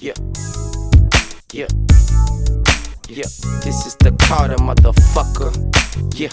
Yeah, yeah, yeah. This is the Carter, motherfucker. Yeah.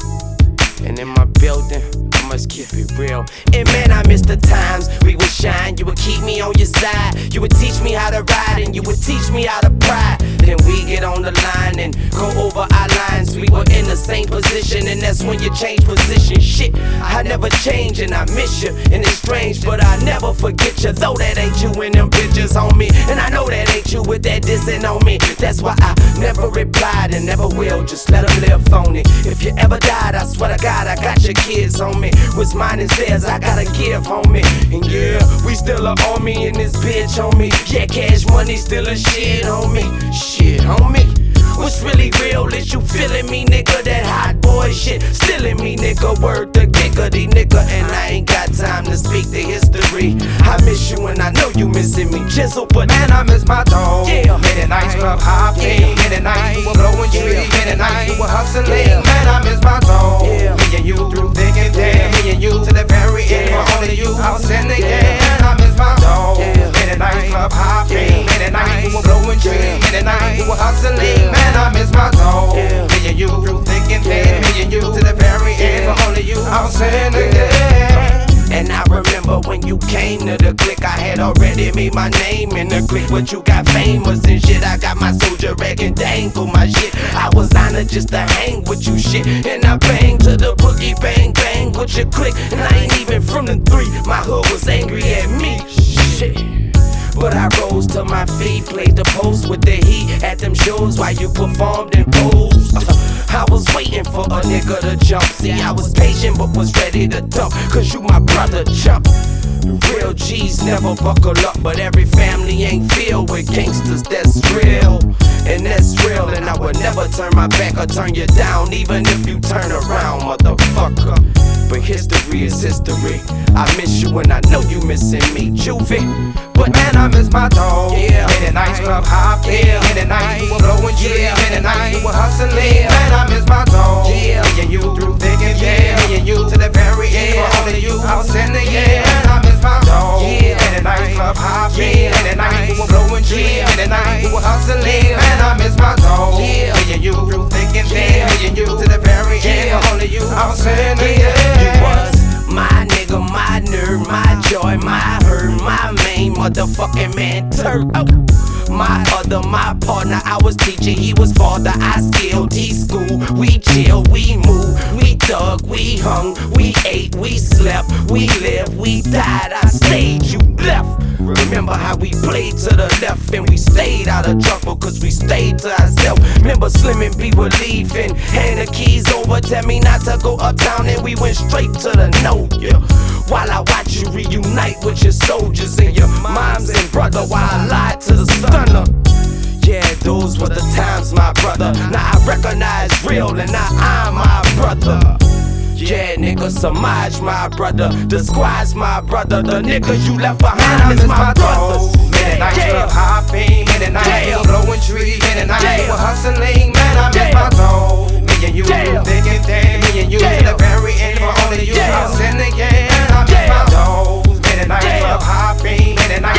And in my building, I must keep it real. And man, I miss the times we would shine. You would keep me on your side. You would teach me how to ride, and you would teach me how to pride. Then we get on the line and go over our lines. We were in the same position, and that's when you change position. Shit, I never change, and I miss you. And it's strange, but I never forget you. Though that ain't you in them pictures on me, and I know that ain't you with that dissing on me. That's why I never replied and never will. Just let them live on it. If you ever died, I swear to God, I got your kids on me. What's mine is theirs, I gotta give on me. And yeah, we still a army in this bitch on me. Yeah, cash money still a shit on me. Shit on me. What's really real is you feeling me, nigga. That hot boy shit stealing me, nigga. Word the giggity, nigga. And I ain't got time to speak the history. I miss you and I know you missing me. Chisel, but man, I miss my dog. Yeah. Many nights club hopping, many nights we were blowing trees, many nights we were hustling. Yeah. Man, I miss my dog. Yeah. Me and you through thick and thin, me and you to the very end. For only you, I'll send again. Man, I miss my dog. Many nights club hopping, many nights we were blowing trees, many nights we were hustling. Man, I miss my dog. Me and you through thick and thin, me and you to the very end. For only you, I'll send again. And I remember when you came to the clique, I had already made my name in the clique. But you got famous and shit. I got my soldier rag and dangle my shit. I was honored just to hang with you shit. And I bang to the boogie, bang, bang with your clique. And I ain't even from the 3. My hood was angry at me. Shit. But I rose to my feet, played the post with the heat at them shows while you performed and posed. I was waiting for a nigga to jump. See, I was patient but was ready to dump. Cause you my brother chump. Real G's never buckle up, but every family ain't filled with gangsters, that's real. And that's real, and I would never turn my back or turn you down, even if you turn around, motherfucker. But history is history. I miss you and I know you missing me, Juvie. But man, I miss my dog. Yeah. Many nights club hopping, many nights we were blowing trees, many nights we were hustling. Man, I miss my dog. Me and you through thick and thin, me and you to the very end. For only you, I'll send again. Man, I miss my dog. Many nights club hopping, many nights we were blowing trees, many nights we were hustling. Man, I miss my dog. Me and you through thick and thin, me and you to the very end. For only you, I'll send again. You was my nigga, my nerd, my joy, my hurt, my main motherfucking man turd. Oh. My partner, I was teacher, he was father. I skilled, he school. We chill, we move, we dug, we hung, we ate, we slept, we lived, we died. I stayed, you left. Remember how we played to the left and we stayed out of trouble cause we stayed to ourselves. Remember Slim and B were leaving, hand the keys over, tell me not to go uptown, and we went straight to the no, yeah. While I watch you reunite with your soldiers and your moms and brother, while I lied to the stunner. Yeah, those were the times, my brother. Now I recognize real and now I'm my brother. Yeah, nigga, Samaj, my brother. The squad's my brother. The niggas you left behind is my brothers. Many nights club hopping, many nights we were blowing trees, many nights we were hustling. Man, I miss my dog. Me and you through thick and thin, me and you to the very end. For only you, I'll send again. Man, I miss my dogs. Many nights club hopping, many nights